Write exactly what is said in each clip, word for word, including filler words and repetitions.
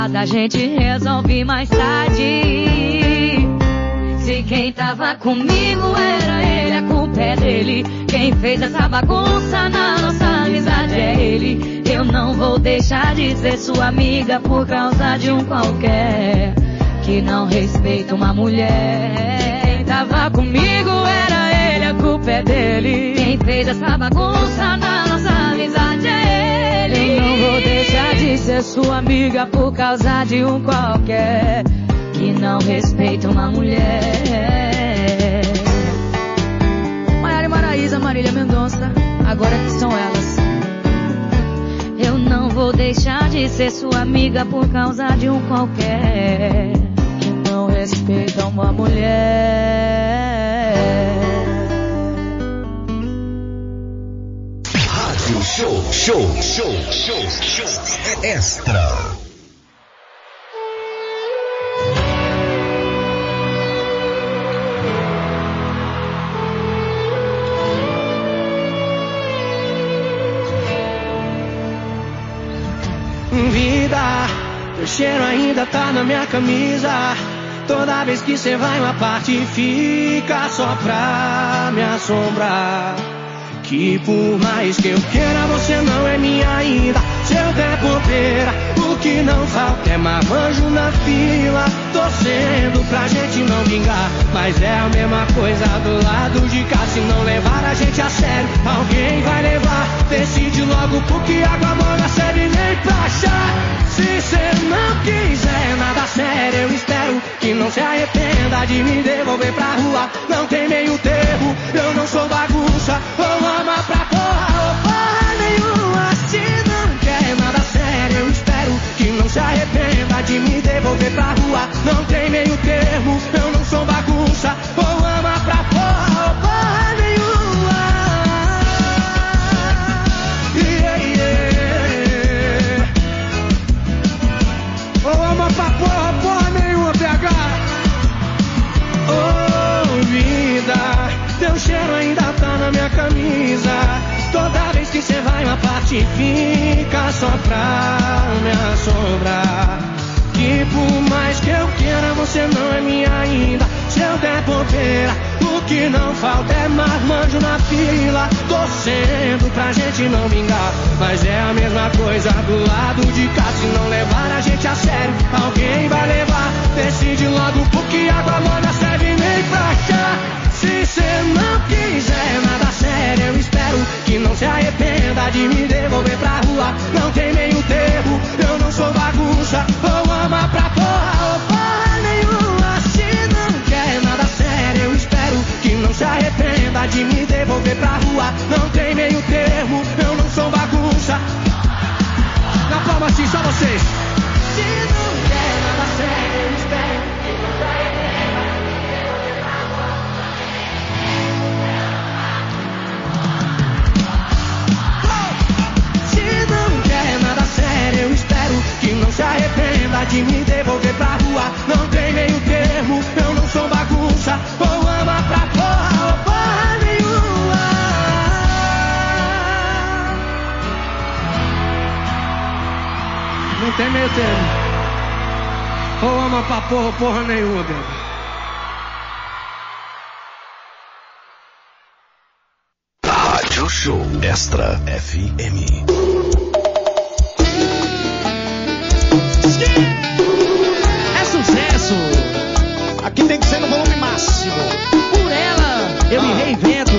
A gente resolve mais tarde. Se quem tava comigo era ele, a culpa é dele. Quem fez essa bagunça na nossa amizade é ele. Eu não vou deixar de ser sua amiga por causa de um qualquer que não respeita uma mulher. Quem tava comigo era ele, a culpa é dele. Quem fez essa bagunça na nossa amizade é ele. Eu não vou deixar de ser sua amiga por causa de um qualquer que não respeita uma mulher. Maiara e Maraísa, Marília Mendonça, agora que são elas. Eu não vou deixar de ser sua amiga por causa de um qualquer que não respeita uma mulher. Rádio Show, show, show, show, show extra. Vida, teu cheiro ainda tá na minha camisa. Toda vez que cê vai uma parte fica só pra me assombrar. Que por mais que eu queira você não é minha ainda. Se eu der bobeira, o que não falta é marmanjo na fila, torcendo pra gente não vingar. Mas é a mesma coisa do lado de cá. Se não levar a gente a sério, alguém vai levar. Decide logo porque água morna serve nem pra chá. Se cê não quiser nada sério, eu espero que não se arrependa de me devolver pra rua. Não tem meio termo, eu não sou bagunça. Ou ama pra porra ou porra nenhuma. Se não quer nada sério, eu espero que não se arrependa de me devolver pra rua. Não tem meio termo, eu não sou bagunça. Ou ama pra porra ou porra nenhuma. Yeah, yeah. Ou ama pra porra, porra nenhuma, P H. Oh, vida, teu cheiro ainda tá na minha camisa. Toda vez que cê vai uma parte fica só pra me assombrar. Que por mais que eu queira você não é minha ainda. Se eu der bobeira, o que não falta é marmanjo na fila, torcendo pra gente não vingar. Mas é a mesma coisa do lado de cá. Se não levar a gente a sério, alguém vai levar. Decide logo porque água morna serve nem pra chá. Se cê não quiser nada sério, eu espero que não se arrependa de me devolver pra rua. Não tem meio termo, eu não sou bagunça. Ou ama pra porra ou porra nenhuma. Se não quer nada sério, eu espero que não se arrependa de me devolver pra rua. Não tem meio termo, eu não sou bagunça. Na palma assim, só vocês. Se não quer nada sério, eu espero que não se arrependa de me devolver pra rua. Se não quer nada sério, eu espero que não se arrependa de me devolver pra rua. Não tem meio termo, eu não sou bagunça. Ou ama pra porra ou porra nenhuma. Não tem meio termo. Ou ama pra porra ou porra nenhuma, bebê. Rádio Show Extra F M. É sucesso! Aqui tem que ser no volume máximo. Por ela, eu me reinvento.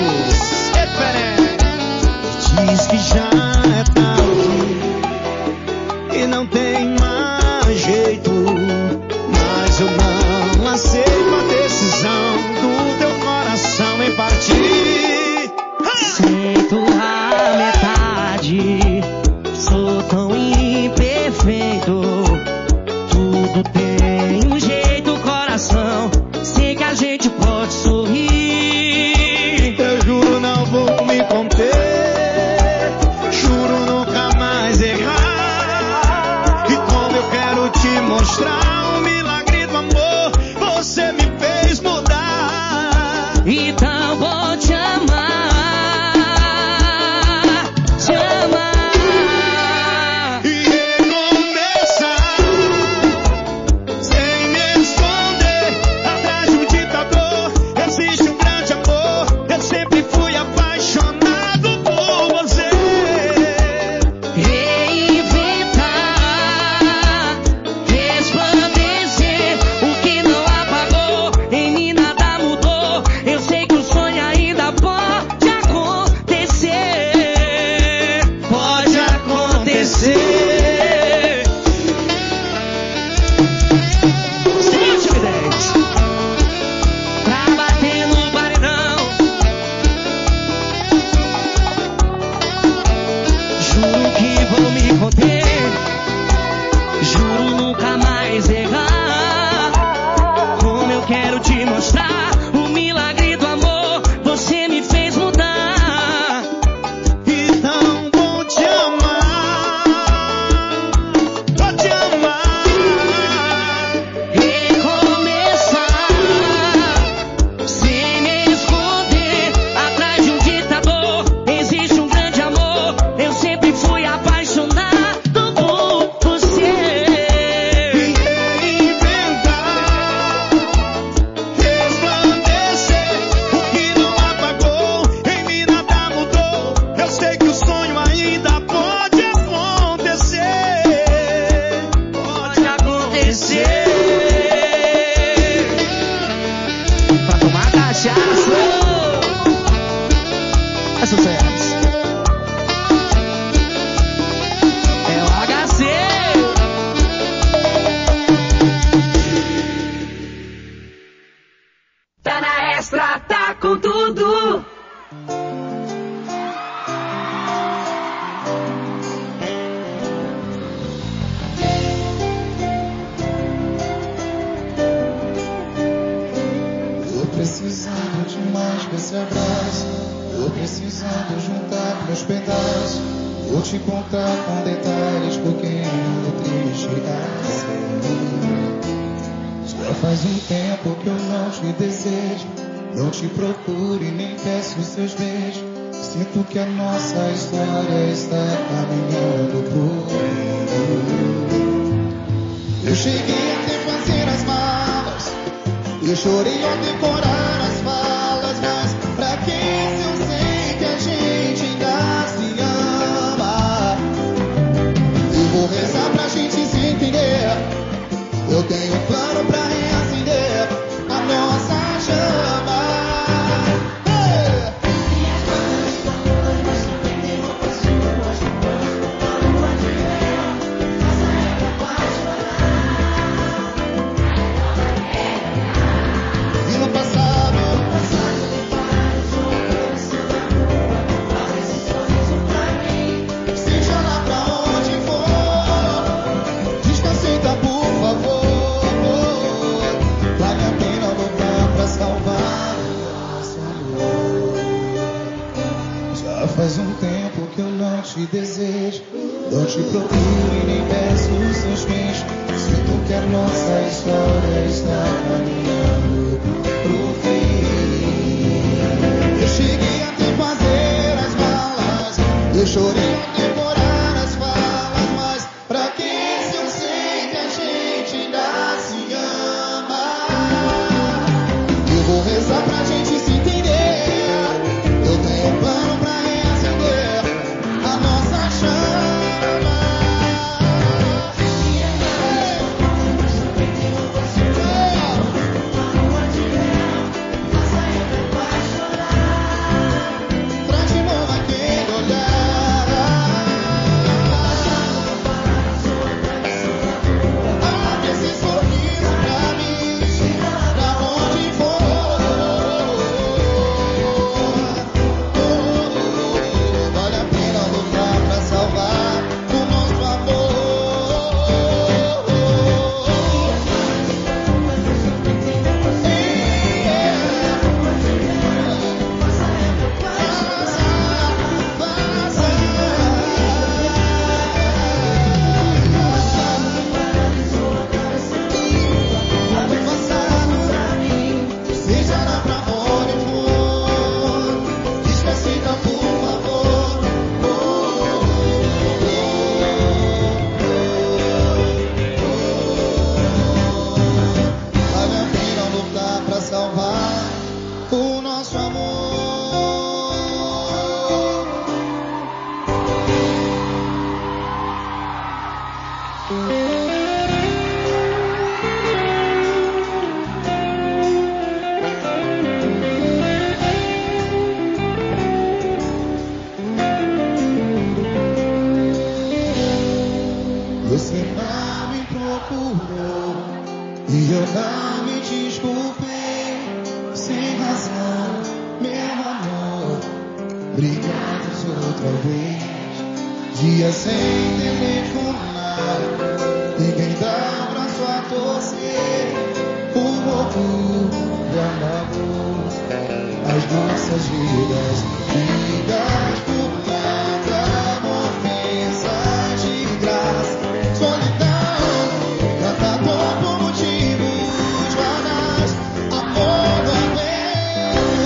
Diz que já é tarde e não tem mais jeito, mas eu não aceito a decisão do teu coração em partir. Sinto a metade, sou tão imperfeito. Tudo tem um jeito, coração. Sei que a gente pode sorrir. Eu juro não vou me conter, juro nunca mais errar. E como eu quero te mostrar o milagre do amor, você me fez mudar. Então vou te amar. Te amar. E recomeçar. nunca mais errar. Como eu quero te mostrar o milagre do amor, você me fez mudar. E tão bom te amar, vou te amar. Recomeçar, sem me esconder atrás de um ditador. Existe um grande amor, eu sempre fui apaixonado por você. E reinventar, resplandecer, o que não apagou, em mim nada mudou. Eu sei que o sonho ainda pode acontecer. Pode acontecer. Pra tomar cachaça é sucesso. É o H C. Tá na Extra, tá com tudo. Tô precisando demais desse abraço. Tô precisando juntar meus pedaços. Vou te contar com detalhes porque ando triste assim. Já faz um tempo que eu não te desejo, não te procuro e nem peço os seus beijos. Sinto que a nossa história está caminhando pro fim. Eu cheguei até fazer as malas, eu chorei ao decorar as falas, mas pra que se eu sei que a gente ainda se ama? Eu vou rezar pra gente se entender. Eu tenho um plano pra reacender a nossa chama. Hey! E no passado, seja lá pra onde for, descansenta por favor. Vale a pena lutar pra salvar o nosso amor. Já faz um tempo que eu não te desejo, não te procuro e nem peço os seus beijos. Sinto que a nossa história está caminhando pro fim. Eu cheguei até fazer as malas, eu chorei ao decorar as falas, mas pra que se eu sei que a gente ainda se ama? Eu vou rezar pra gente se entender. Eu tenho um plano pra reacender a nossa chama. Traz de novo aquele olhar. Abre esse sorriso pra mim, pra onde for. Vale a pena lutar pra salvar o nosso amor. Seja lá pra onde for, descansita por favor. Vale a pena lutar pra salvar o nosso amor. Você não me procurou e eu não me desculpei. Sem razão, meu amor, brigados outra vez. Dia sem telefonar, ninguém dá pra nossas vidas, vidas por tanta ofensa de graça, solidão, tanta dor por motivos banais, amor não aguento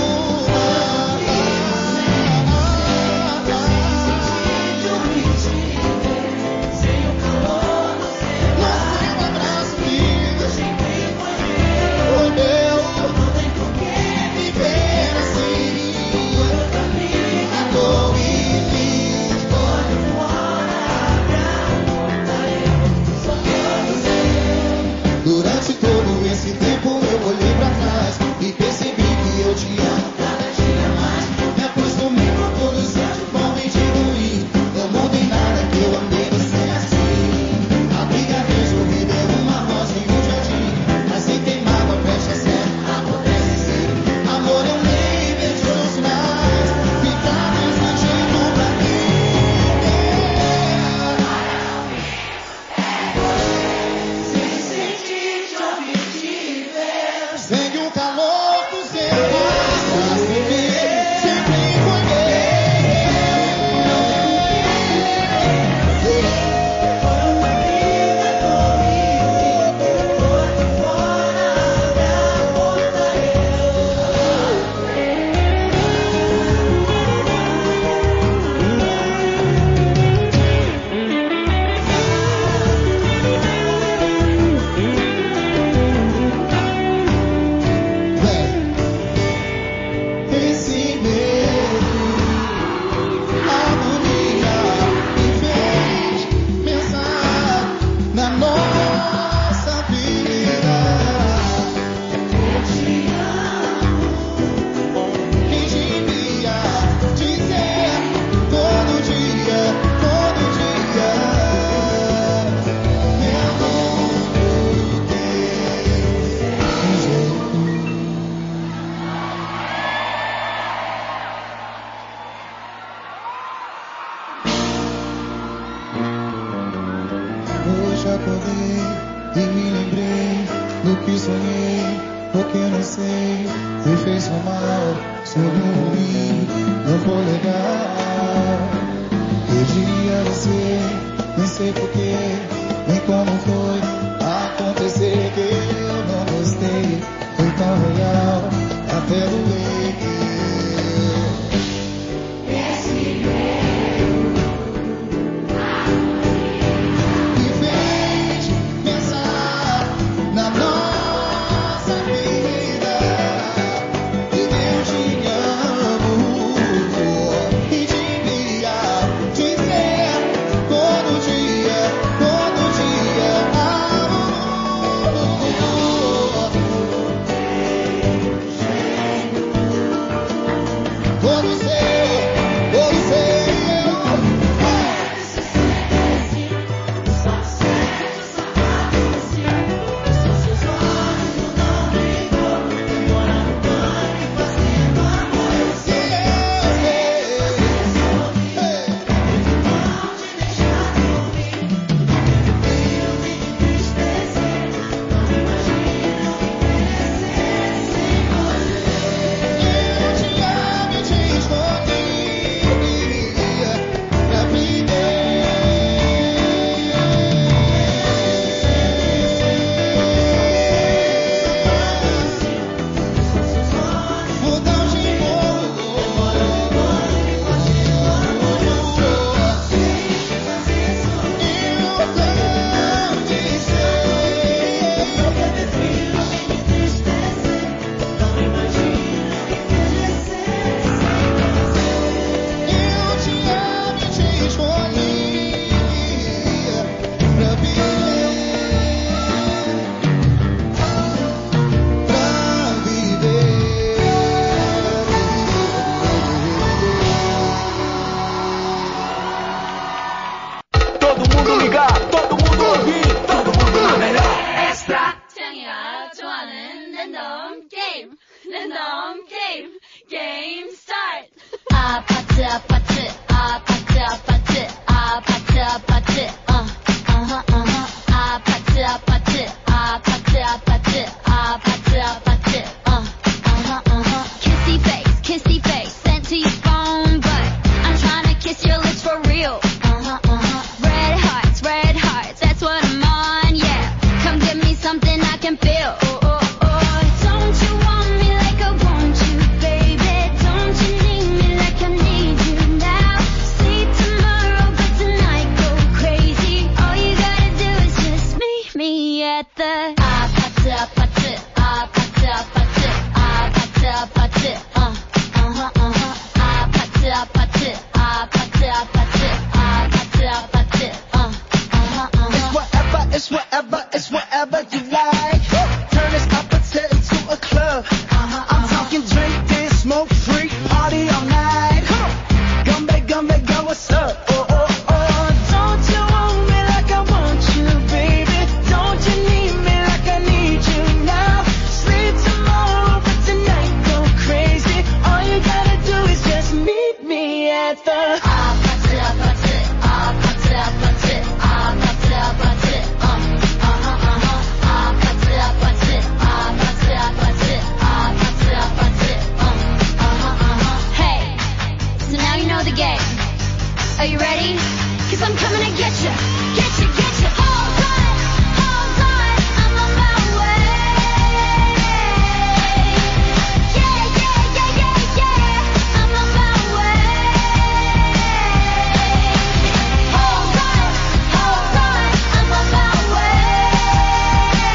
mais. Sem o calor do seu abraço, vida, foi meu. Não tem por que viver assim. À toa e fiz olho fora pra voltar eu. Só eu. Durante todo esse tempo eu olhei pra trás e percebi que eu te amo cada dia mais. Me acostumei com todos os seus de bom e de ruim. Não mudei nada que eu amei você assim. A briga resolvida é uma rosa em um jardim, mas sem ter mágoa, fecha certo, acontece sim. Amor eu nem vejo os sinais, fica desse jeito pra mim. Sem sentir, te ouvir, te ver. Sem o calor do seu abraço, sempre foi meu. Esse medo, agonia, me fez pensar na nossa vida. Eu te amo e devia dizer todo dia, todo dia. Meu mundo tem jeito. Hoje acordei e me lembrei do que sonhei, porque não sei, me fez tão mal, soube ruim, não foi legal. Podia você, nem sei porquê, nem como foi acontecer que eu não gostei, foi tão real, até doer. Me fez pensar na nossa vida. E eu te amo e devia dizer todo dia, todo dia. Todo seu, todo seu. can feel. Oh, oh, oh. Don't you want me like I want you, baby? Don't you need me like I need you now? See tomorrow, but tonight go crazy. All you gotta do is just meet me at the ah pata pata ah pata pata ah pata pata uh uh huh uh huh ah pata pata ah pata pata ah pata pata uh uh huh uh It's huh. whatever, it's whatever, it's whatever you like. Turn this opposite into a club. I'm talking drink, dance, smoke, freak, party all night. Gumbe, gumbe, go, what's up? Oh, oh, oh. Don't you want me like I want you, baby? Don't you need me like I need you now? Sleep tomorrow, but tonight go crazy. All you gotta do is just meet me at the Ah pata pata ah pata pata ah pata pata uh uh huh uh huh ah pata pata ah pata pata ah pata pata uh uh huh uh huh. Hey, so now you know the game. Are you ready? 'Cause I'm coming to get you, get you, get you. Hold on, hold on, I'm on my way. Yeah, yeah, yeah, yeah, yeah, I'm on my way. Hold on, hold on, I'm on my way.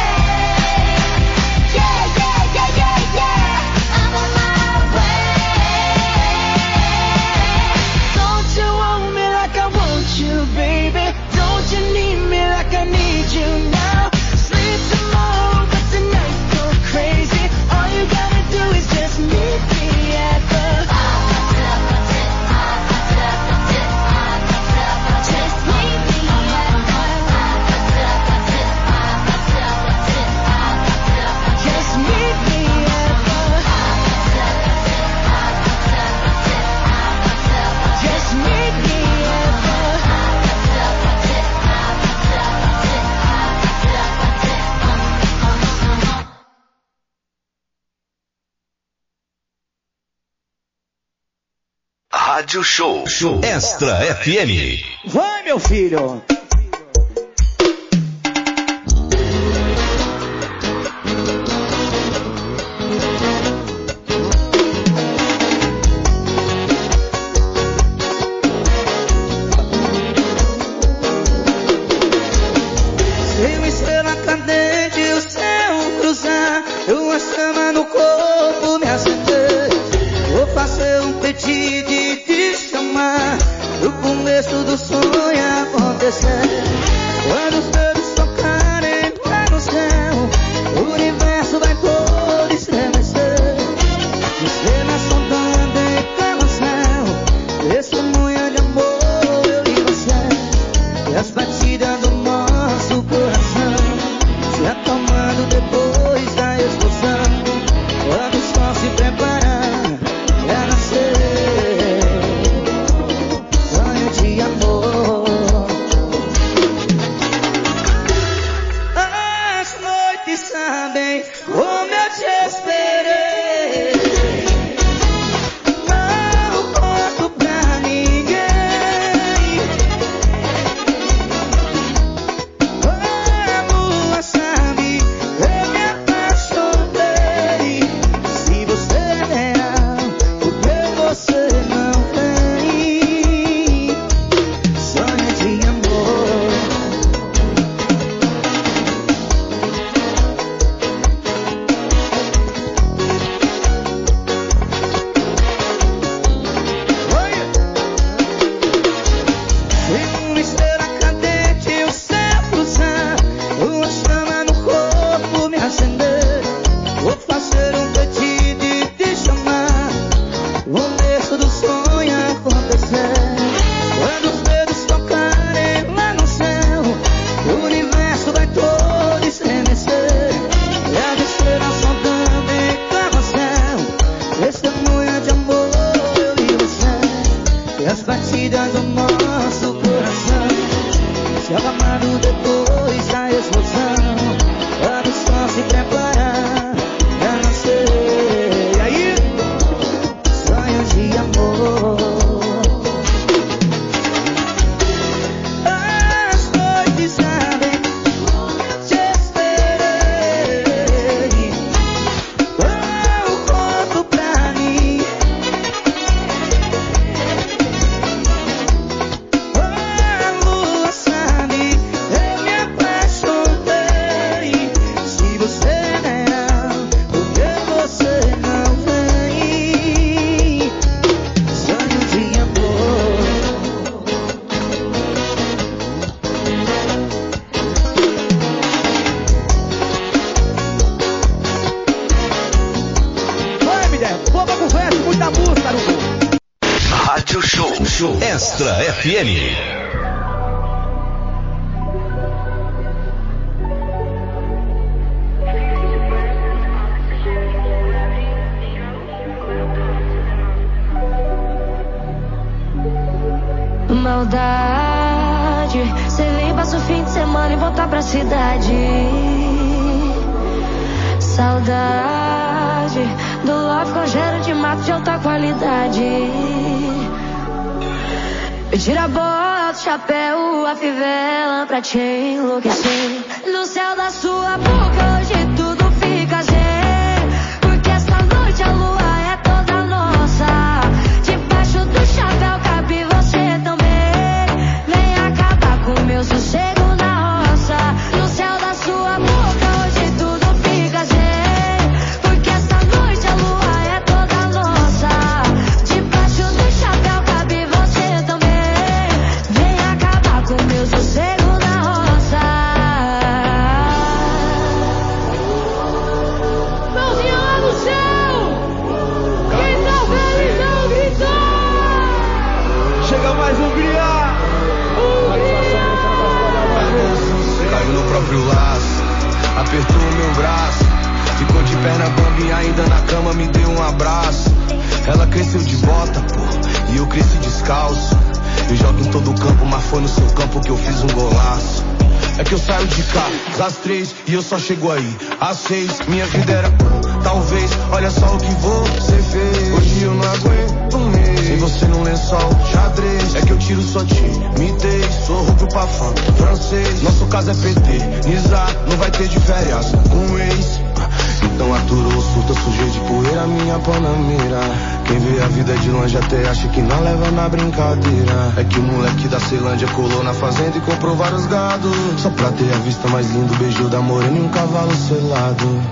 Yeah, yeah, yeah, yeah, yeah, I'm on my way. Don't you want me like I want you, baby? Don't you need me like I need you now? Sleep tomorrow, but tonight go crazy. All you gotta do is just meet me at the Just meet me at Just meet me at the Just meet me at the Rádio Show. Show. Extra F M. Vai, meu filho. Seu estrela cadente, o céu cruzar, tua chama no corpo me acender. Vou fazer um pedido e te chamar, no começo do sonho acontecer. show Extra F M. Maldade, cê vem, passa o fim de semana e voltar pra cidade. Saudade do love com cheiro de mato de alta qualidade. Tira a bota, o chapéu, a fivela pra te enlouquecer. No céu da sua boca hoje tudo fica zen, porque esta noite a lua é toda nossa. Debaixo do chapéu cabe você também. Vem acabar com o meu sossego na roça. No céu da sua boca hoje tudo fica zen, porque esta noite a lua é toda nossa. Debaixo do chapéu cabe você também. Vem acabar com o meu sossego na roça. Mãozinha lá no céu. Quem tá felizão gritou. Chega mais um criar. Caiu no próprio laço, apertou o meu braço, ficou de perna bamba e ainda na cama me deu um abraço. Ela cresceu de bota, pô, e eu cresci descalço. Eu jogo em todo o campo, mas foi no seu campo que eu fiz um golaço. É que eu saio de casa às três e eu só chego aí às seis. Minha vida era talvez, olha só o que você fez. Hoje eu não aguento um mês sem você num lençol xadrez. É que eu tiro sua timidez, sou rubro pra fã francês. Nosso caso é P T, Nizar, não vai ter de férias com ex. Então aturou, surta, sujei de poeira minha panamera. Quem vê a vida de longe até acha que não leva na brincadeira. É que o moleque da Ceilândia colou na fazenda e comprou vários gados, só pra ter a vista mais linda, beijou da morena e um cavalo selado.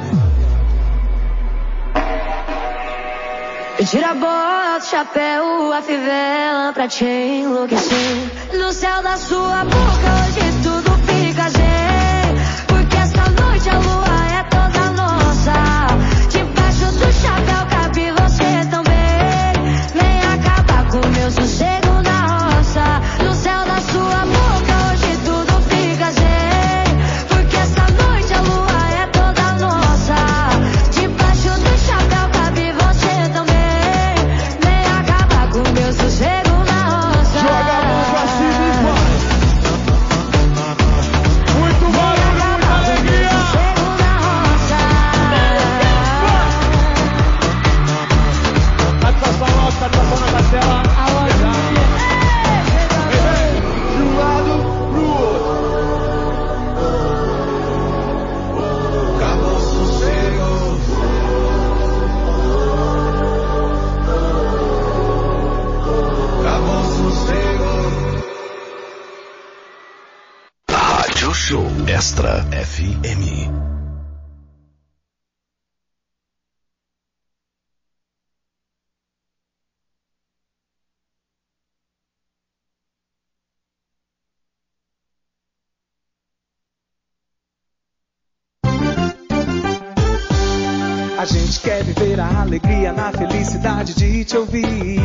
Tira a bota, o chapéu, a fivela pra te enlouquecer. No céu da sua boca hoje tudo fica zen, porque esta noite a lua é toda nossa. Debaixo do chapéu cabe você também. Vem acabar com o meu sossego na roça. No céu da sua boca hoje tudo fica zen, porque esta noite a lua é toda nossa. Debaixo do chapéu cabe você também. Vem acabar com o meu sossego na roça. Joga a mão pra cima e vai. Muito barulho, muita alegria. Satisfação nossa, satisfação na tela. De um lado pro outro. Acabou o sossego. Acabou o sossego. Rádio Show Extra F M. A gente quer viver a alegria na felicidade de te ouvir.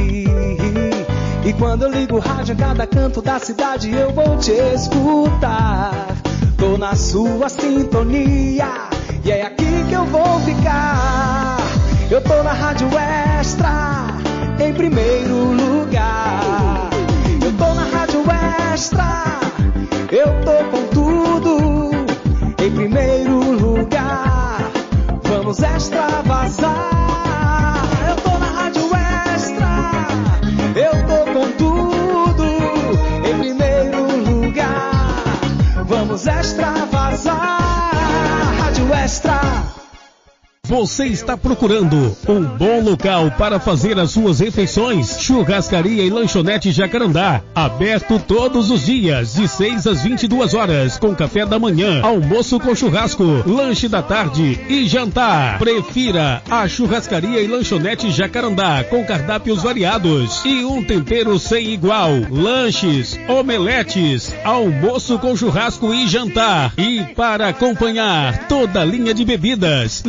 E quando eu ligo o rádio em cada canto da cidade eu vou te escutar. Tô na sua sintonia e é aqui que eu vou ficar. Eu tô na Rádio Extra em primeiro lugar. Eu tô na Rádio Extra, eu tô com tudo em primeiro lugar. Vamos extravasar. Eu tô na Rádio Extra, eu tô com tudo em primeiro lugar. Vamos extravasar. Rádio Extra. Você está procurando um bom local para fazer as suas refeições? Churrascaria e Lanchonete Jacarandá, aberto todos os dias, de seis às vinte e duas horas, com café da manhã, almoço com churrasco, lanche da tarde e jantar. Prefira a Churrascaria e Lanchonete Jacarandá, com cardápios variados e um tempero sem igual. Lanches, omeletes, almoço com churrasco e jantar. E para acompanhar toda a linha de bebidas, ligue trinta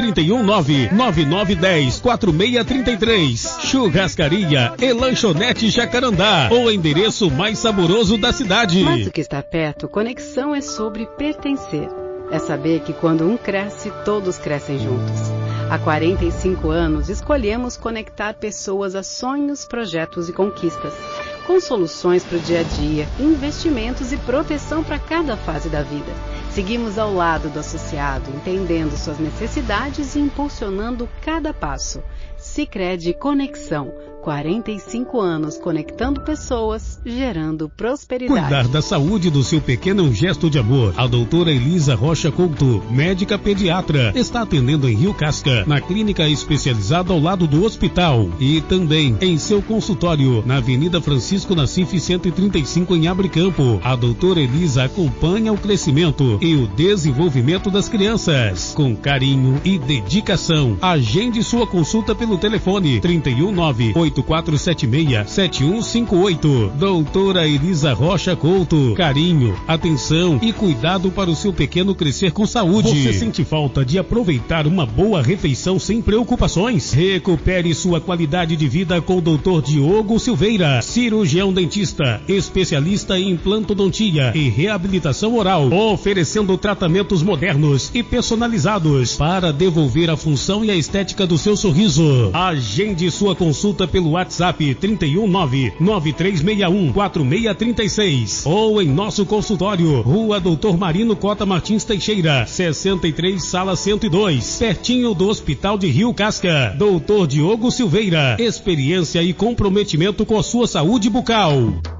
trinta e um nove, nove nove um zero, quatro seis três três. Churrascaria e Lanchonete Jacarandá, o endereço mais saboroso da cidade. Mais do que estar perto, conexão é sobre pertencer. É saber que quando um cresce, todos crescem juntos. Há quarenta e cinco anos, escolhemos conectar pessoas a sonhos, projetos e conquistas, com soluções para o dia a dia, investimentos e proteção para cada fase da vida. Seguimos ao lado do associado, entendendo suas necessidades e impulsionando cada passo. Sicredi Conexão. quarenta e cinco anos conectando pessoas, gerando prosperidade. Cuidar da saúde do seu pequeno é um gesto de amor. A doutora Elisa Rocha Couto, médica pediatra, está atendendo em Rio Casca, na clínica especializada ao lado do hospital. E também em seu consultório, na Avenida Francisco Nassif cento e trinta e cinco, em Abricampo. A doutora Elisa acompanha o crescimento e o desenvolvimento das crianças, com carinho e dedicação. Agende sua consulta pelo telefone trinta e um nove, oito quatro sete seis, sete um cinco oito. Doutora Elisa Rocha Couto. Carinho, atenção e cuidado para o seu pequeno crescer com saúde. Você sente falta de aproveitar uma boa refeição sem preocupações? Recupere sua qualidade de vida com o doutor Diogo Silveira, cirurgião dentista, especialista em implantodontia e reabilitação oral, oferecendo tratamentos modernos e personalizados para devolver a função e a estética do seu sorriso. Agende sua consulta pelo WhatsApp trinta e um nove, nove três seis um, quatro seis três seis ou em nosso consultório, Rua Doutor Marino Cota Martins Teixeira, sessenta e três, sala cento e dois, pertinho do Hospital de Rio Casca. doutor Diogo Silveira, experiência e comprometimento com a sua saúde bucal.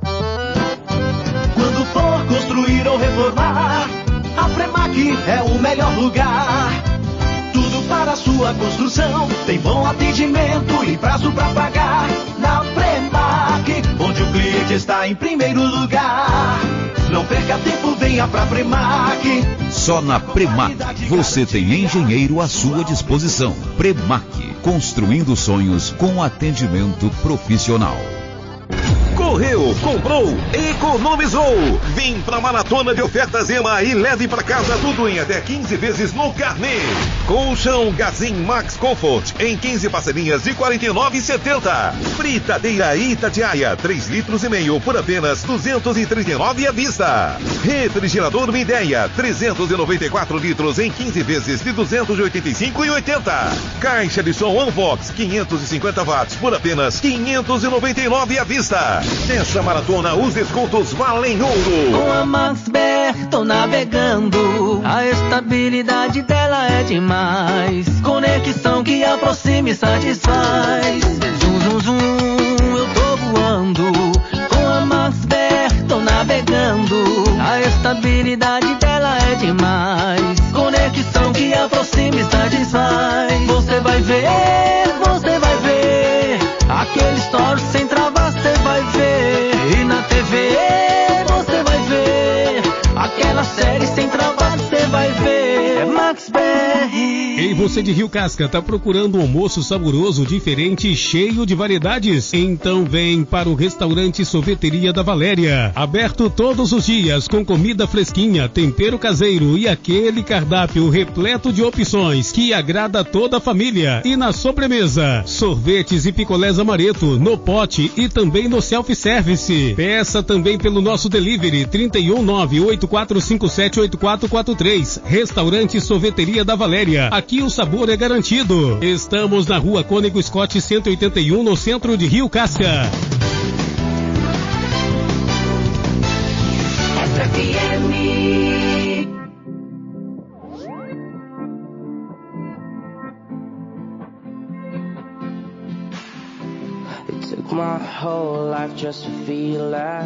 Quando for construir ou reformar, a Premac é o melhor lugar. Tudo para a sua construção, tem bom atendimento e prazo para pagar. Na Premac, onde o cliente está em primeiro lugar. Não perca tempo, venha pra Premac. Só na Premac você tem engenheiro à sua disposição. Premac, construindo sonhos com atendimento profissional. Correu, comprou, economizou. Vem pra Maratona de Ofertas Ema e leve pra casa tudo em até quinze vezes no carnê. Colchão Gazin Max Comfort em quinze parcelinhas de quarenta e nove reais e setenta centavos. Fritadeira Itatiaia, três litros e meio por apenas duzentos e trinta e nove reais à vista. Refrigerador Mideia, trezentos e noventa e quatro litros em quinze vezes de duzentos e oitenta e cinco reais e oitenta centavos. Caixa de som Unvox, quinhentos e cinquenta watts por apenas quinhentos e noventa e nove reais à vista. Nessa maratona, os descontos valem ouro. Com a Max B R tô navegando, a estabilidade dela é demais. Conexão que aproxima e satisfaz. Zum, zum, zum, eu tô voando. Com a Max B R tô navegando, a estabilidade dela é demais. Conexão que aproxima e satisfaz. Você vai ver, você vai ver aquele story sem travar, você vai ver. E na T V você vai ver aquela série sem travar, você vai ver. É Max B R. E você de Rio Casca, tá procurando um almoço saboroso, diferente e cheio de variedades? Então vem para o restaurante Sorveteria da Valéria. Aberto todos os dias, com comida fresquinha, tempero caseiro e aquele cardápio repleto de opções que agrada toda a família. E na sobremesa, sorvetes e picolés amareto, no pote e também no self-service. Peça também pelo nosso delivery trinta e um nove, oito quatro cinco sete, oito quatro quatro três. Restaurante Sorveteria da Valéria. Aqui o sabor é garantido. Estamos na Rua Cônego Scott cento e oitenta e um, no centro de Rio Casca. F M. It took my whole life just to feel that.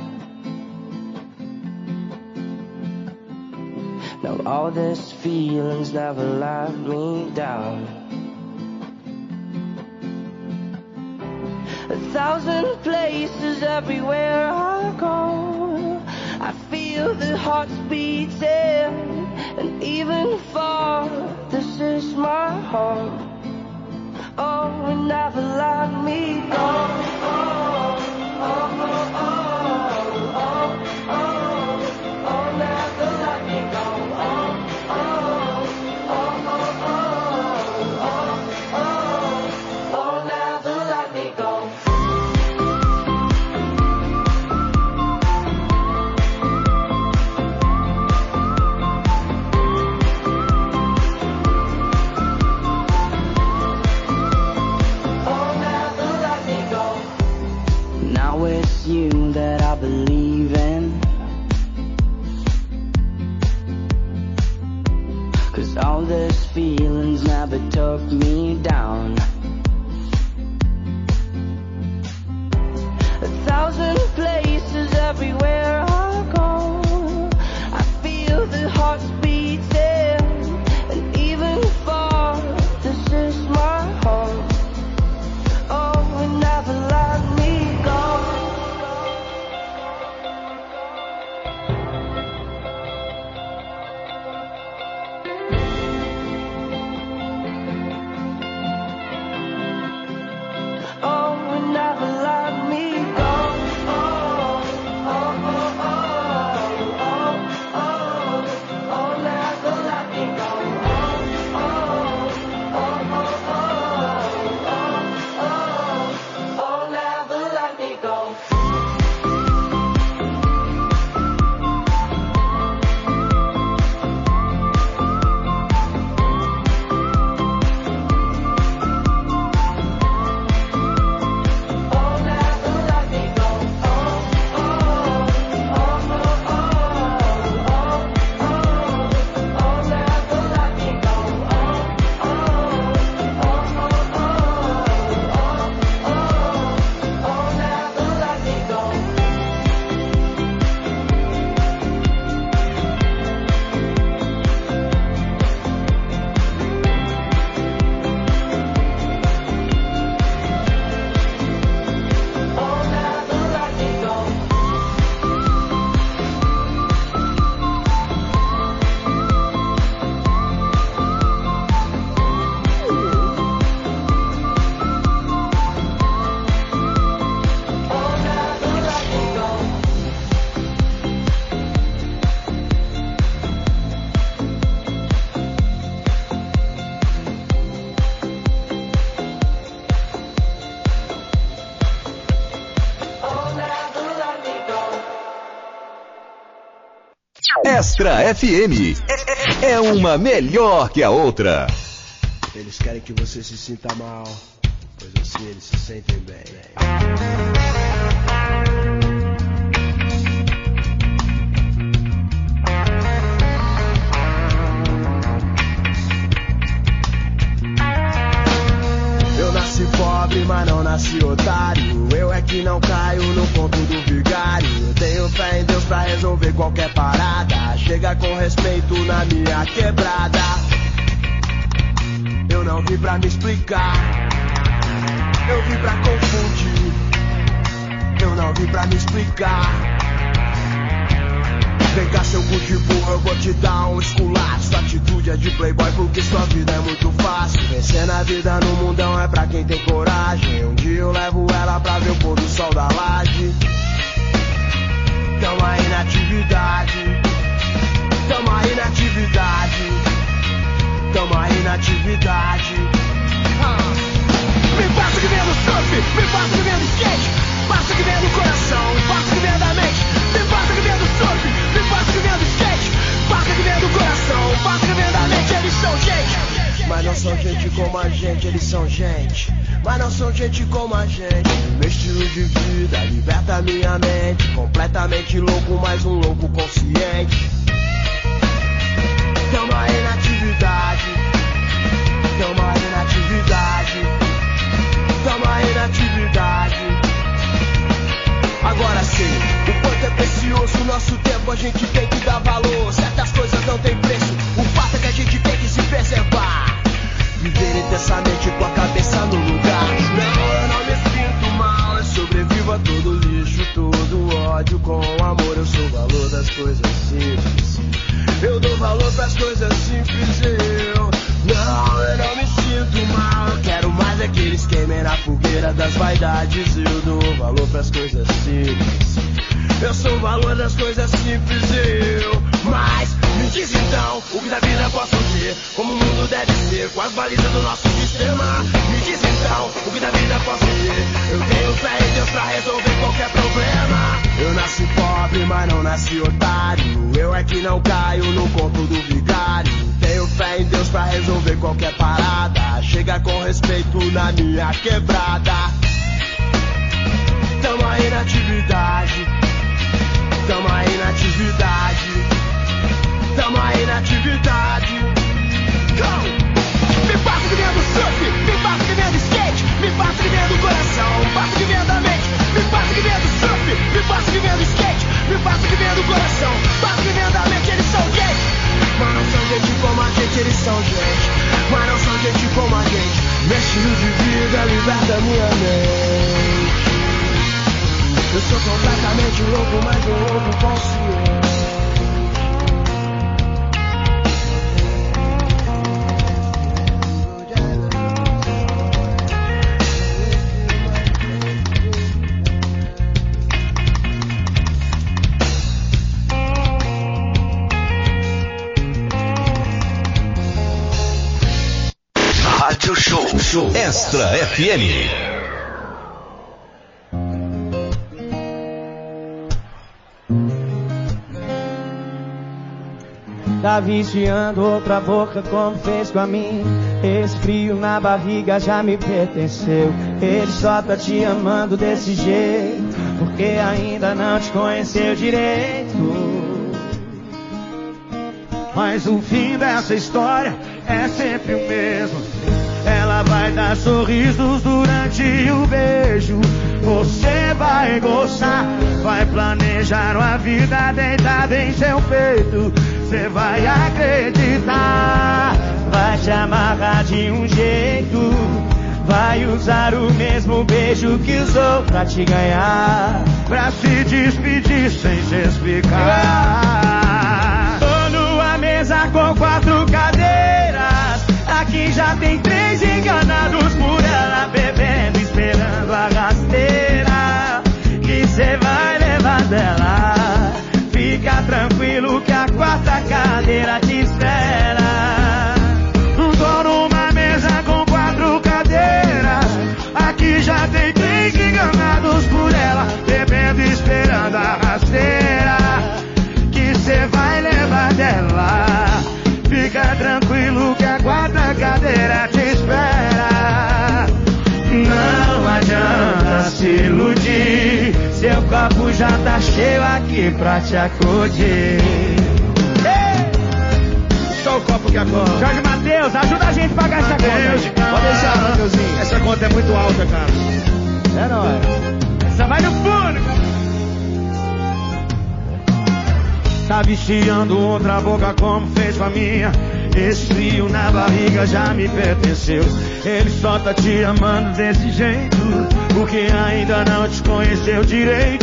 Now all these feelings never let me down. A thousand places everywhere I go, I feel the hearts beating, and even far, this is my home. Oh, it never let me go. Oh, oh, oh, oh, oh, oh, oh, never let me go. Oh, oh, oh, oh, oh. wildest feelings never took me down. A thousand places everywhere I go, I feel the hearts beating, and even far, this is my home. Oh, and never let me go. Oh, and never let me go. Oh, oh, oh, oh, oh, oh, oh, never let me go. Oh, oh, oh, oh, oh, oh, oh, never let me go. Extra F M é uma melhor que a outra. Eles querem que você se sinta mal, pois assim eles se sentem bem. Eu nasci pobre, mas não nasci otário. Eu é que não caio no conto do vigário. Eu tenho fé em Deus pra resolver qualquer parada. Chega com respeito na minha quebrada. Eu não vim pra me explicar, eu vim pra confundir. Eu não vim pra me explicar. Vem cá, seu curtibu, eu vou te dar um esculacho. Sua atitude é de playboy porque sua vida é muito fácil. Vencer na vida no mundão é pra quem tem coragem. Um dia eu levo ela pra ver o pôr do sol da laje. Tamo aí na atividade, tamo aí na atividade, tamo aí na atividade. ah. Me passa que vem do surf, me passa que vem do skate, passa que vem do coração, passa que vem da mente. Me passa que vem do surf, me passa que vem do skate, passa que vem do coração, passa que vem da mente. Eles são gente, mas não são gente como a gente. Eles são gente, mas não são gente como a gente. Meu estilo de vida liberta minha mente. Completamente louco, mas um louco consciente. Tamo aí na atividade, tamo aí na atividade, tamo aí na atividade. Agora sim, o quanto é precioso o nosso tempo, a gente tem que dar valor. Certas coisas não tem preço, o fato é que a gente tem que se preservar. Viver intensamente com a cabeça no lugar. Não, eu não me sinto mal, eu sobrevivo a todo lixo, todo ódio com amor. Eu sou o valor das coisas simples, eu dou valor pras coisas simples. Eu, não, eu não me sinto mal, eu quero mais é que eles queimem na fogueira das vaidades. Eu dou valor pras coisas simples, eu sou o valor das coisas simples. Eu, mas me diz então, o que da vida posso ter, como o mundo deve ser, com as balizas do nosso sistema. Me diz então, o que da vida posso ter, eu tenho fé em Deus pra resolver qualquer problema. Eu nasci pobre, mas não nasci otário. Eu é que não caio no conto do vigário. Tenho fé em Deus pra resolver qualquer parada. Chega com respeito na minha quebrada. Tamo aí na atividade, tamo aí na atividade, tamo aí na atividade. seu show. Show Extra F M. Tá viciando outra boca como fez com a minha. Esse frio na barriga já me pertenceu. Ele só tá te amando desse jeito porque ainda não te conheceu direito. Mas o fim dessa história é sempre o mesmo. Ela vai dar sorrisos durante o beijo. Você vai gostar, vai planejar uma vida deitada em seu peito. Você vai acreditar, vai te amarrar de um jeito. Vai usar o mesmo beijo que usou pra te ganhar, pra se despedir sem se explicar. Tô numa mesa com quatro cadeiras. Aqui já tem três enganados por ela, bebendo, esperando a rasteira que cê vai levar dela. Fica tranquilo que a quarta cadeira te espera. Tô numa mesa com quatro cadeiras. Aqui já tem três enganados por ela, bebendo, esperando a rasteira que cê vai levar dela. Fica tranquilo que a quarta cadeira te espera. Não adianta se iludir, seu copo já tá cheio aqui pra te acudir. Só o copo que acorda. Jorge Matheus, ajuda a gente a pagar essa Mateus, conta. Pode deixar, Mateuzinho. Essa conta é muito alta, cara. É nóis. Essa vai no fundo. Tá viciando outra boca como fez com a minha. Esse frio na barriga já me pertenceu. Ele só tá te amando desse jeito porque ainda não te conheceu direito.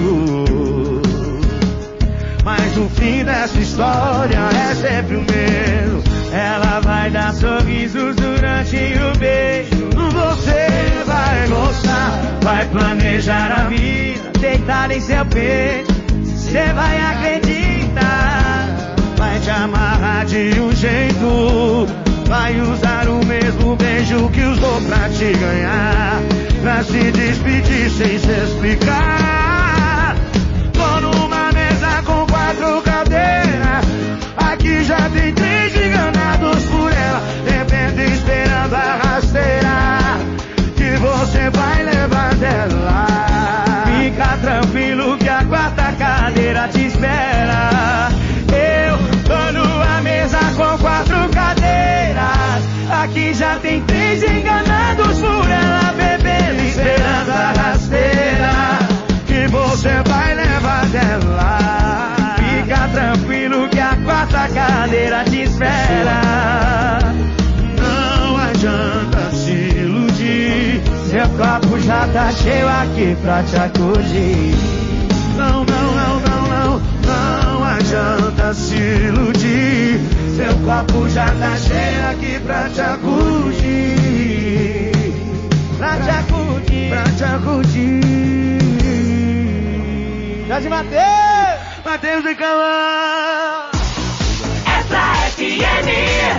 Mas o fim dessa história é sempre o mesmo. Ela vai dar sorrisos durante o beijo. Você vai gostar, vai planejar a vida deitada em seu peito. Você vai acreditar, vai te amarrar de um jeito. Vai usar o mesmo beijo que usou pra te ganhar, pra se despedir sem se explicar. Tô numa mesa com quatro cadeiras. Aqui já tem três enganados por ela, bebendo, esperando a rasteira que você vai levar dela. Fica tranquilo que a quarta cadeira te espera. Eu tô numa mesa com quatro cadeiras. Aqui já tem três enganados por ela, bebendo, esperando a rasteira que você vai levar dela. Fica tranquilo que a quarta cadeira te espera. Não adianta se iludir, seu copo já tá cheio aqui pra te acudir. Não, não, não, não, não, não adianta se iludir, seu copo já tá cheio aqui pra te acudir. Pra te acudir, pra te acudir. Jorge Matheus, Matheus e Calão. Extra F M.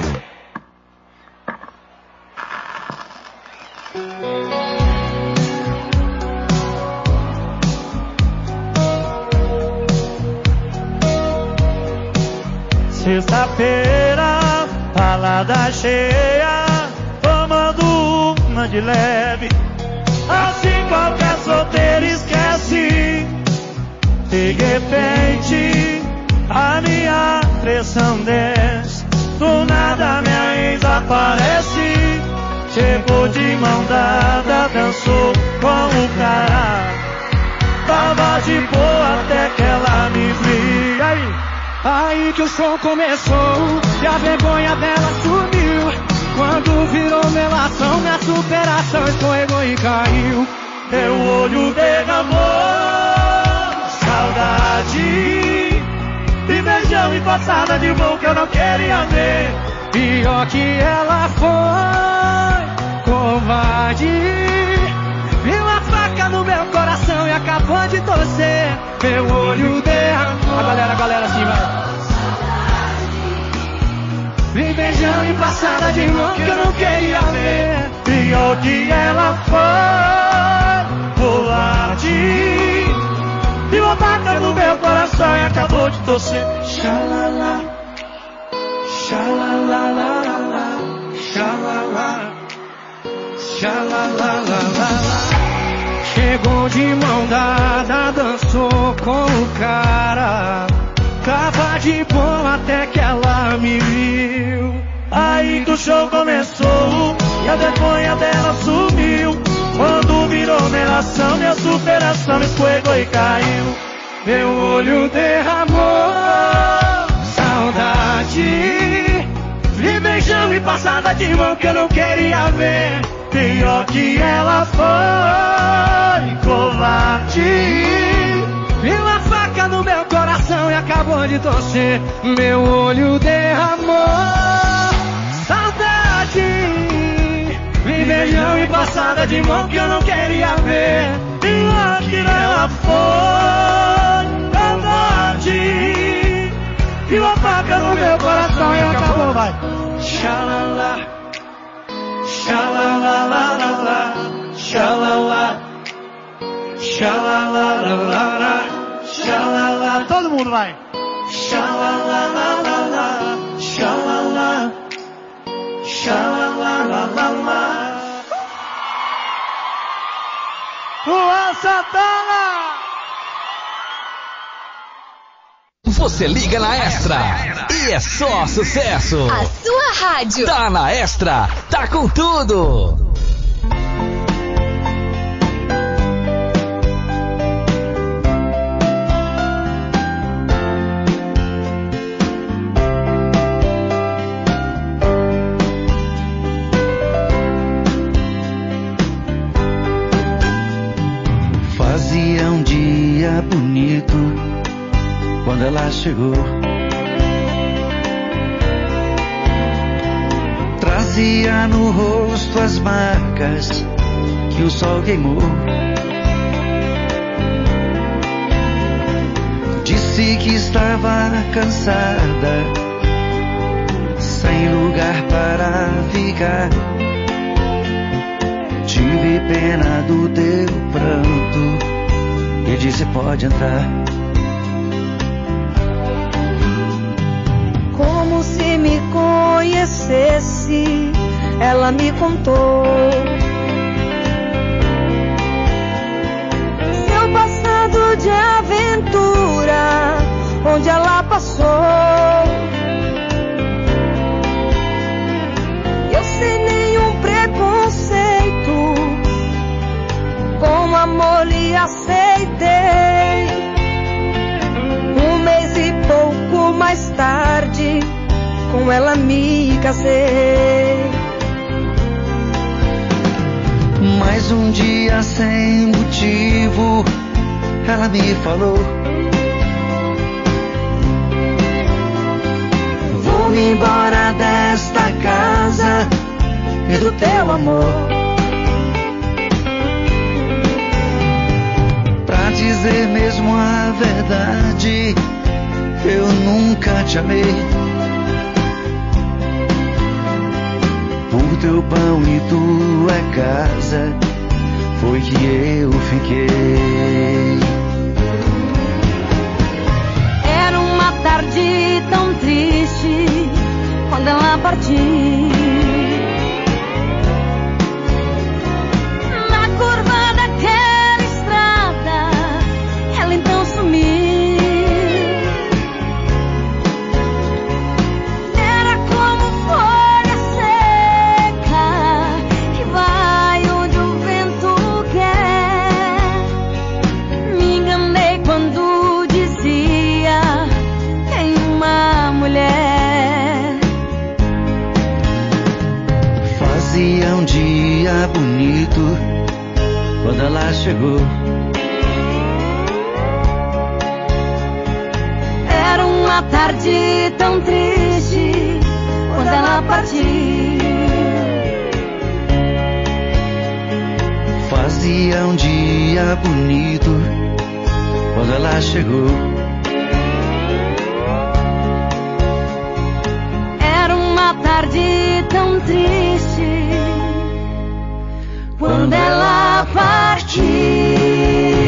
Sexta-feira, balada cheia, tomando uma de leve. Assim qualquer solteiro esquece. De repente, a minha pressão desce. Do nada minha ex aparece. Chegou de mão dada, dançou com o cara. Tava de boa até que ela me viu. Aí, aí que o som começou e a vergonha dela sumiu. Quando virou melação, minha superação escorregou e caiu. Meu olho derramou saudade, e beijão e passada de mão que eu não queria ver. Pior que ela foi covarde, viu a faca no meu coração e acabou de torcer. Meu olho derramou. A galera, a galera assim vai. Me beijão e passada de mão que eu não queria ver. Pior que ela foi covarde, virou vaca no meu coração e acabou de torcer. Xalala, xalalalala, xalala, xalalalala. Chegou de mão dada, dançou com o cara, tava de boa até que ela me viu. Aí que o show começou e a vergonha dela sumiu. Quando virou melação, minha superação escorregou e caiu. Meu olho derramou saudade, vi beijão e passada de mão que eu não queria ver. Pior que ela foi covarde, viu a faca no meu coração e acabou de torcer. Meu olho derramou saudade, vi beijão e passada de mão que eu não queria ver. Pior que ela foi covarde, viu a faca no meu coração e acabou, vai. Xalala, xalalalala, xalala, xalalalala, xalala. Todo mundo vai. Xalalalala, xalala, xalalalala. Luan Santana! Você liga na Extra e é só sucesso. A sua rádio tá na Extra, tá com tudo. Fazia um dia bonito quando ela chegou, trazia no rosto as marcas que o sol queimou. Disse que estava cansada, sem lugar para ficar. Tive pena do teu pranto e disse: pode entrar. Como se me conhecesse, ela me contou seu passado de aventura, onde ela passou. Eu sem nenhum preconceito, com amor lhe aceitei. Um mês e pouco mais tarde, com ela me casei. Mais um dia sem motivo, ela me falou: vou-me embora desta casa e do teu amor. Pra dizer mesmo a verdade, eu nunca te amei. Por teu pão e tua casa foi que eu fiquei. Era uma tarde tão triste quando ela partiu. Na curva daquela estrada, ela então sumiu. Fazia um dia bonito quando ela chegou. Era uma tarde tão triste quando ela partiu. Fazia um dia bonito quando ela chegou. Era uma tarde tão triste quando ela partiu.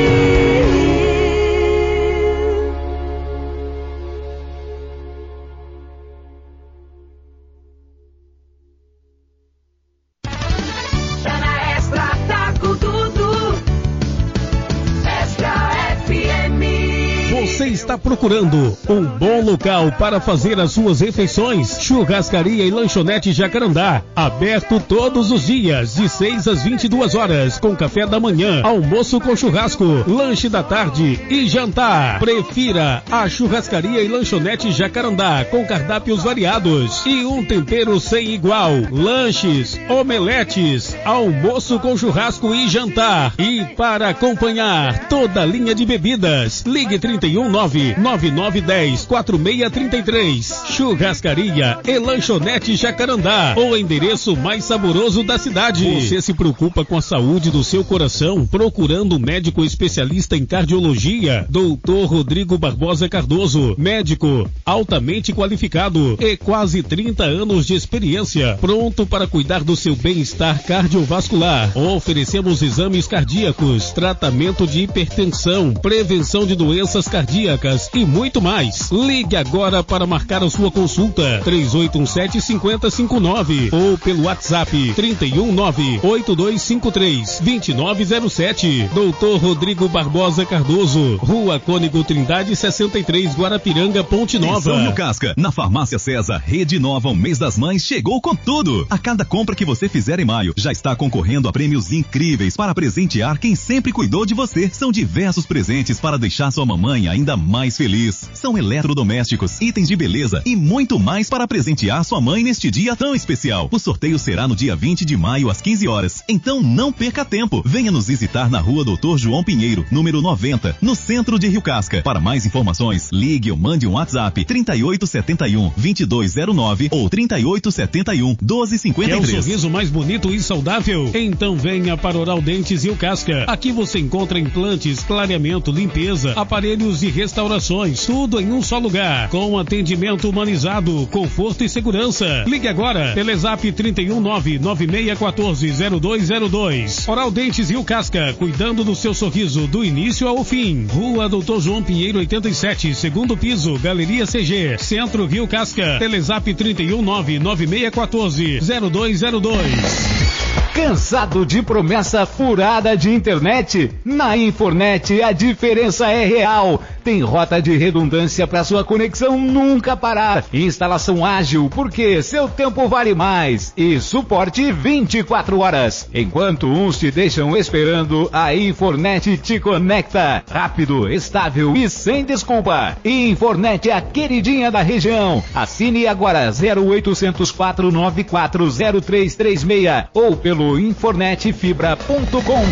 Você está procurando um bom local para fazer as suas refeições? Churrascaria e Lanchonete Jacarandá, aberto todos os dias, de seis às vinte e duas horas, com café da manhã, almoço com churrasco, lanche da tarde e jantar. Prefira a Churrascaria e Lanchonete Jacarandá, com cardápios variados e um tempero sem igual. Lanches, omeletes, almoço com churrasco e jantar. E para acompanhar toda a linha de bebidas, ligue trinta e um nove nove nove um zero quatro seis três três. Churrascaria e Lanchonete Jacarandá, o endereço mais saboroso da cidade. Você se preocupa com a saúde do seu coração, procurando um médico especialista em cardiologia? doutor Rodrigo Barbosa Cardoso, médico altamente qualificado e quase trinta anos de experiência, pronto para cuidar do seu bem-estar cardiovascular. Oferecemos exames cardíacos, tratamento de hipertensão, prevenção de doenças cardíacas e muito mais. Ligue agora para marcar a sua consulta, três oito um sete, cinco zero cinco nove, ou pelo WhatsApp trinta e um nove oito dois cinco três dois nove zero sete. doutor Rodrigo Barbosa Cardoso, Rua Cônigo Trindade sessenta e três, Guarapiranga, Ponte Nova. Atenção, Rio Casca, na Farmácia César, Rede Nova, o mês das mães chegou com tudo. A cada compra que você fizer em maio, já está concorrendo a prêmios incríveis para presentear quem sempre cuidou de você. São diversos presentes para deixar sua mamãe ainda mais feliz. São eletrodomésticos, itens de beleza e muito mais para presentear sua mãe neste dia tão especial. O sorteio será no dia vinte de maio às quinze horas. Então não perca tempo. Venha nos visitar na Rua doutor João Pinheiro, número noventa, no centro de Rio Casca. Para mais informações, ligue ou mande um WhatsApp trinta e oito setenta e um, vinte e dois zero nove ou trinta e oito setenta e um, doze cinquenta e três. Quer um sorriso mais bonito e saudável? Então venha para Oral Dentes Rio Casca. Aqui você encontra implantes, clareamento, limpeza, aparelhos e restaurações, tudo em um só lugar, com atendimento humanizado, conforto e segurança. Ligue agora, Telezap trinta e um nove nove seis um quatro zero dois zero dois. Oral Dentes Rio Casca, cuidando do seu sorriso do início ao fim. Rua doutor João Pinheiro oitenta e sete, segundo piso, Galeria C G, Centro Rio Casca. Telezap trinta e um nove nove seis um quatro zero dois zero dois. Cansado de promessa furada de internet? Na Infornet a diferença é real. Tem rota de redundância para sua conexão nunca parar. Instalação ágil, porque seu tempo vale mais. E suporte vinte e quatro horas. Enquanto uns te deixam esperando, a Infornet te conecta. Rápido, estável e sem desculpa. Infornet é a queridinha da região. Assine agora zero oitocentos, quatro nove quatro, zero três três seis ou pelo infornet fibra ponto com.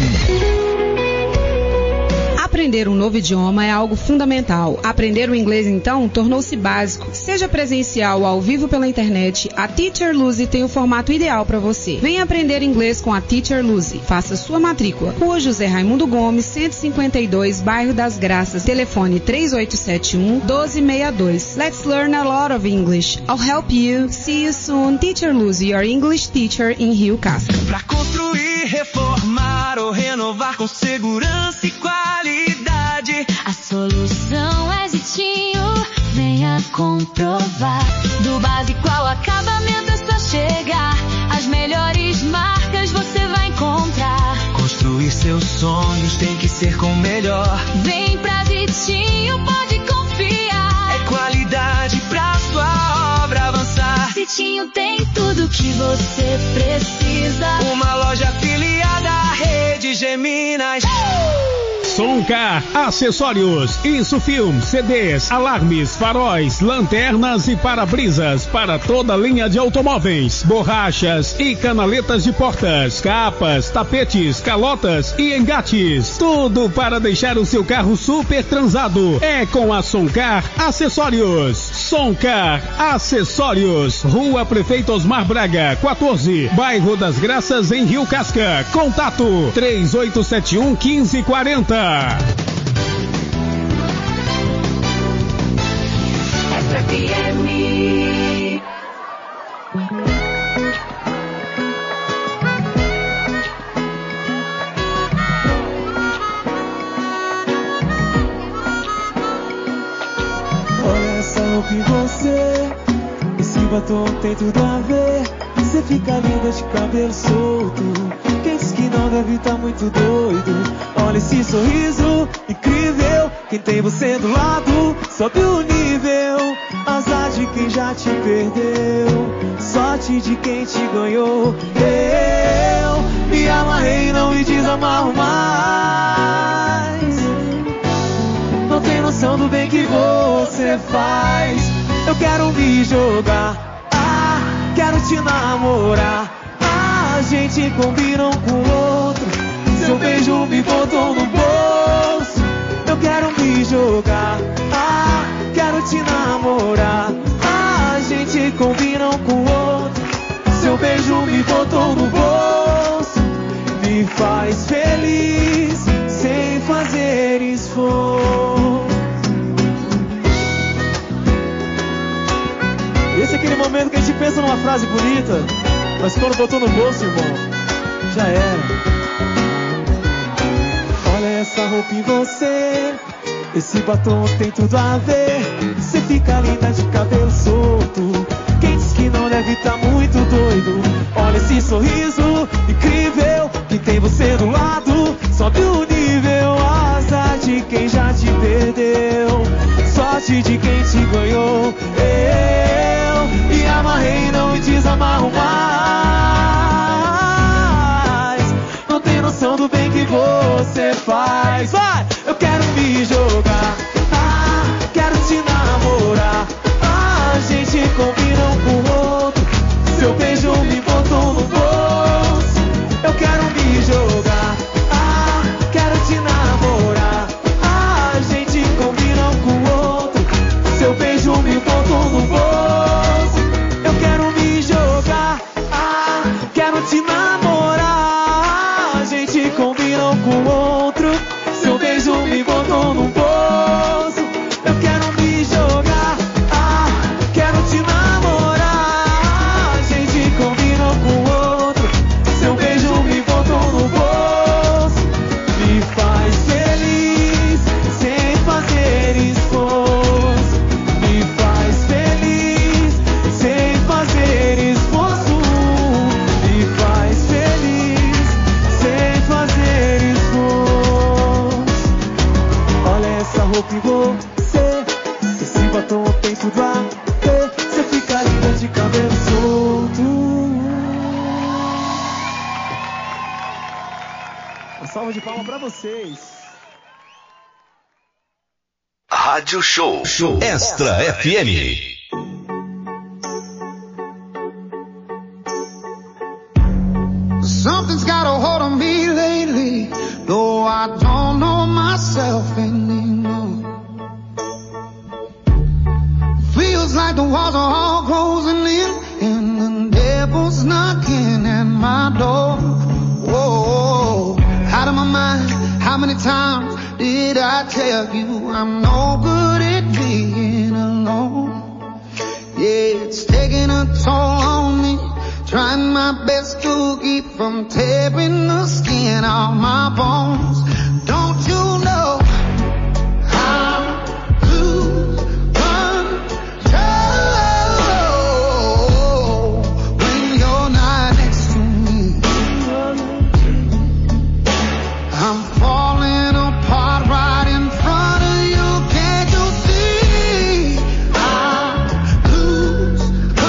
Aprender um novo idioma é algo fundamental. Aprender o inglês, então, tornou-se básico. Seja presencial ou ao vivo pela internet, a Teacher Luzy tem o formato ideal para você. Venha aprender inglês com a Teacher Luzy. Faça sua matrícula. Rua José Raimundo Gomes, cento e cinquenta e dois, Bairro das Graças. Telefone três oito sete um, um dois seis dois. Let's learn a lot of English. I'll help you. See you soon. Teacher Luzy, your English teacher in Rio Casca. Pra construir, reformar ou renovar com segurança e qualidade. A solução é Zitinho, venha comprovar. Do básico ao acabamento é só chegar. As melhores marcas você vai encontrar. Construir seus sonhos tem que ser com o melhor. Vem pra Zitinho, pode confiar. É qualidade pra sua obra avançar. Zitinho tem tudo que você precisa. Uma loja afiliada à rede Geminas. Soncar, acessórios, Insufilm, C Ds, alarmes, faróis, lanternas e para-brisas para toda a linha de automóveis, borrachas e canaletas de portas, capas, tapetes, calotas e engates. Tudo para deixar o seu carro super transado. É com a Soncar Acessórios. Soncar Acessórios, Rua Prefeito Osmar Braga, quatorze, Bairro das Graças, em Rio Casca. Contato três oito sete um, um cinco quatro zero. F M. batom tem tudo a ver. Você fica linda de cabelo solto. Quem diz que não deve estar muito doido? Olha esse sorriso incrível. Quem tem você do lado sobe o nível. Azar de quem já te perdeu, sorte de quem te ganhou. Eu me amarrei e não me desamarro mais. Não tem noção do bem que você faz. Eu quero me jogar, ah, quero te namorar. Ah, a gente combina um com o outro. Seu beijo me botou no bolso. Eu quero me jogar, ah, quero te namorar. Ah, a gente combina um com o outro. Seu beijo me botou no bolso. Me faz feliz sem fazer esforço. Esse é aquele momento que a gente pensa numa frase bonita, mas quando botou no bolso, irmão, já era. Olha essa roupa em você, esse batom tem tudo a ver. Você fica linda de cabelo solto. Quem diz que não deve estar muito doido? Olha esse sorriso incrível. Que tem você do lado, sobe o nível. Azar de quem já te perdeu, sorte de quem te ganhou. Eu me amarrei e não me desamarro mais. Não tem noção do bem que você faz. Vai! Eu quero me jogar, ah, quero te namorar. Ah, a gente combina um com o outro. Seu beijo me botou no bolso. Eu quero me jogar, ah, quero te namorar. Ah, a gente combina um com o outro. Seu beijo me botou no bolso. Eu quero me jogar, ah, quero te namorar. A gente combina um com o outro. Seu beijo me botou no bolso. Eu quero me jogar, ah, quero te namorar. A gente combina um com o outro. Seu beijo me botou no bolso. Me faz feliz sem fazer esforço. Me faz feliz sem fazer esforço. Me faz feliz sem fazer esforço. Olha essa roupa em você, esse batom tem tudo a ver. Você fica linda de cabelo solto. Uma salva de palmas pra vocês. Rádio Show. Show Extra F M. Something's got a hold on me lately, though I don't know myself anymore. Feels like the walls are all closing in, and the devil's knocking at my door. Whoa, out of my mind, how many times did I tell you I'm no good at being alone? Yeah, it's taking a toll on me, trying my best to keep from tearing the skin off my bones. Don't you know I'm lose control when you're not next to me? I'm falling apart right in front of you. Can't you see? I lose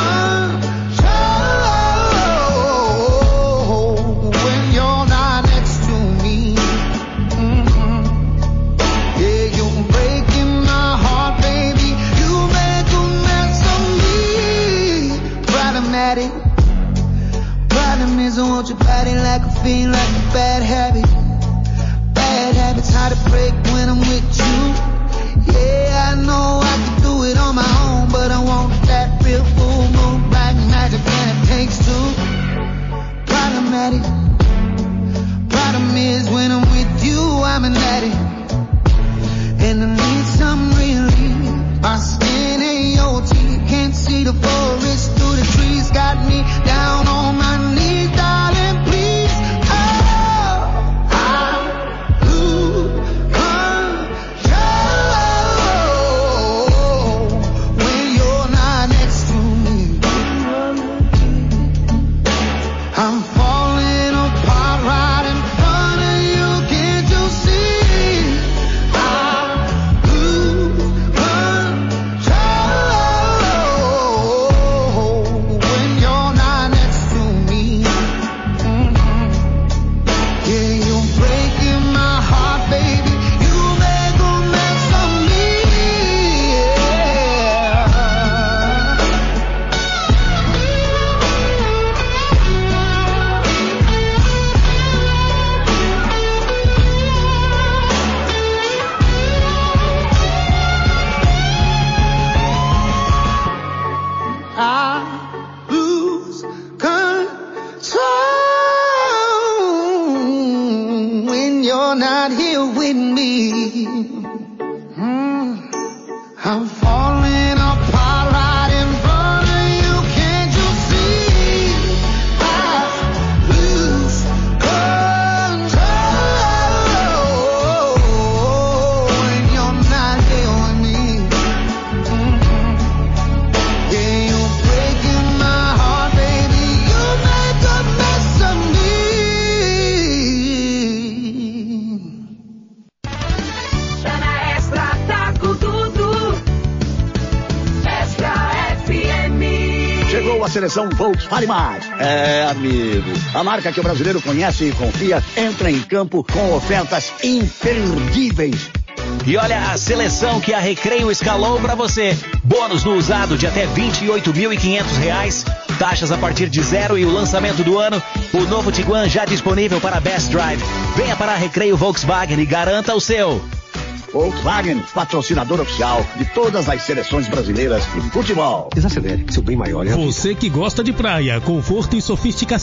control when you're not next to me. Mm-hmm. Yeah, you're breaking my heart, baby. You make a mess of me. Problematic. Problem is I want your body like a fiend, like a bad habit. Bad habits hard to break when I'm with you. Yeah, I know I can do it on my own, but I want that real full moon, black magic, and it takes two. Problematic. Problem is when I'm with you, I'm an addict, and I need some relief. My skin ain't your teeth, can't see the forest through the trees. Got me down on my knees, darling, please. Oh, I lose control when you're not next to me. seleção Volks vale mais. É, amigo, a marca que o brasileiro conhece e confia entra em campo com ofertas imperdíveis. E olha a seleção que a Recreio escalou para você. Bônus no usado de até vinte e oito mil e quinhentos reais. Taxas a partir de zero e o lançamento do ano. O novo Tiguan já disponível para Best Drive. Venha para a Recreio Volkswagen e garanta o seu. Volkswagen, patrocinador oficial de todas as seleções brasileiras de futebol. Desacelere, seu bem maior é a vida. Você que gosta de praia, conforto e sofisticação.